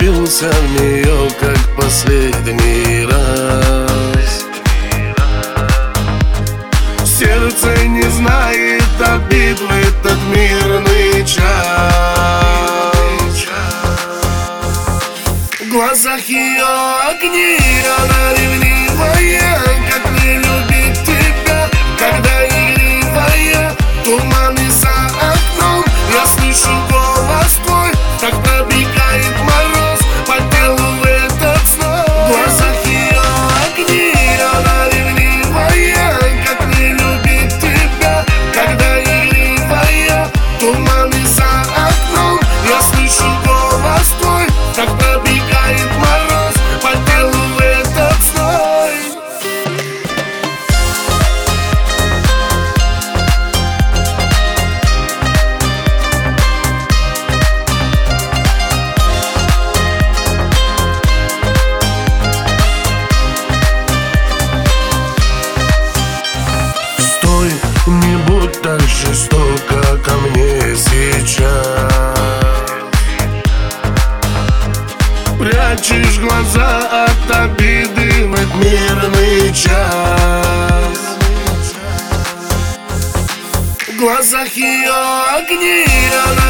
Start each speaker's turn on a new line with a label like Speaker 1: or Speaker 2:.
Speaker 1: влюбился в нее, как последний раз. Сердце не знает обид в этот мирный час. В глазах ее огни, она ревнивая. Как не любить тебя, когда игривая. Туманы за окном, я слышу голос твой. Так пробегает мороз по телу в этот сной. В глазах ее огни, она ревнивая. Как не любить тебя, когда игривая. Туманы за окном, я слышу голос твой. Так пробегает мороз по телу в этот сной. Стой, не будь так жестоко ко мне сейчас. Прячешь глаза от обиды в этот мирный час. В глазах ее огни, она